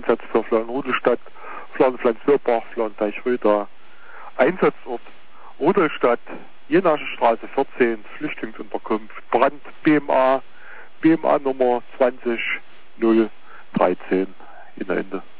Einsatz für Fladen-Rudolstadt, Fladen-Flensburg, Fladen-Teichröder. Einsatzort Rudolstadt, Jenasche Straße 14, Flüchtlingsunterkunft, Brand, BMA Nummer 20013 in Ende.